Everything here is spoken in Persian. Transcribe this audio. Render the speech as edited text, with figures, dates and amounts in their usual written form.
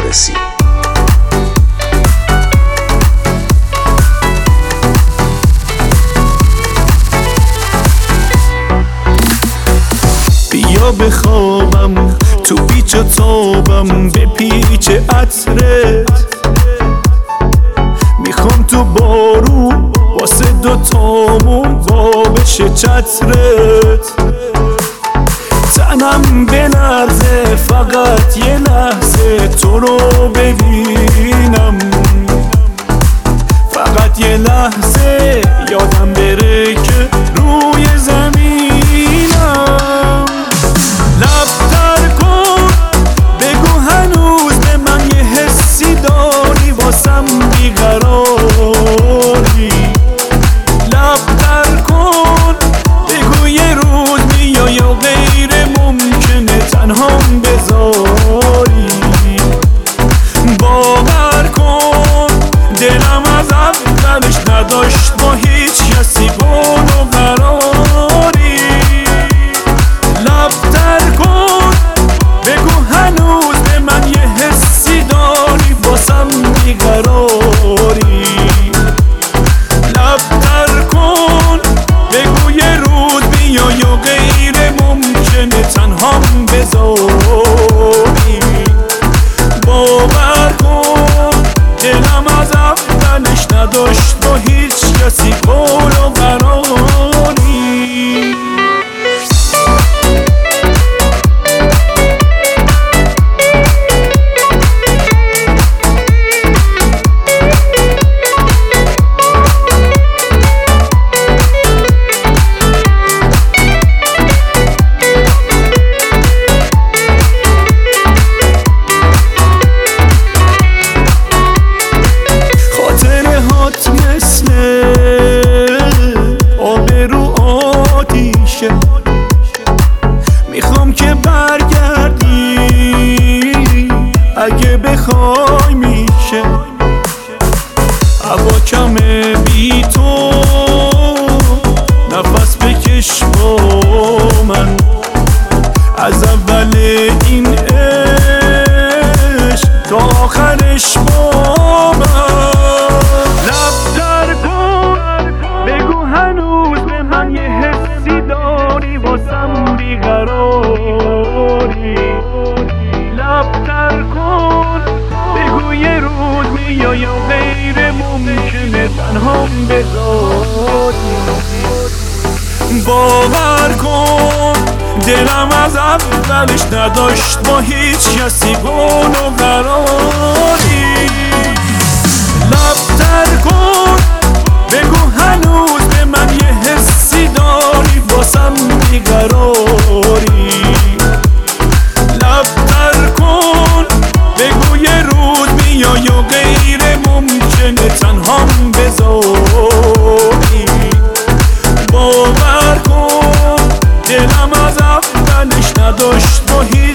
فارسی. بیا بخوابم تو پیچ و تابم به پیچ عطرت، میخوام تو بارون واسه دوتامون بابش چترت، تنم بلرزه فقط یه لحظه تو رو ببینم، فقط یه لحظه یادم بره که روی زمینم. لب‌تر کن بگو هنوز به من یه حسی داری واسم بیقراری، لب‌تر کن بگو یه روز میای یا غیر ممکنه تنهام بذاری، باور کن دلم از اولش نداشت با هیچ کسی قول و قراری، لب‌تر کن بگو هنوز به من یه حسی داری واسم بیقراری، لب‌تر کن بگو یه روز میای یا غیر ممکنه تنهام بذاری، باور کن دلم از اولش نداشت با هیچ کسی قول و قراری. مثل آب رو آتیشه، میخوام که برگردی اگه بخوای میشه، هوا کمه بی تو نفس بکش با من، از اول این عشق تا آخرش با من، لب‌تر کن بگو هنوز به من یه حسی داری واسم بیقراری، لب‌تر کن بگو یه روز میای یا غیر ممکنه تنهام بذاری، باور کن دلم از اولش نداشت با هیچ کسی قول و قراری، لب‌تر کن بگو هنوز به من یه حسی داری واسم بیقراری، لب‌تر کن بگو یه روز میای یا غیر ممکنه تنهام بذاری، باور کن دلم از اولش نداشت با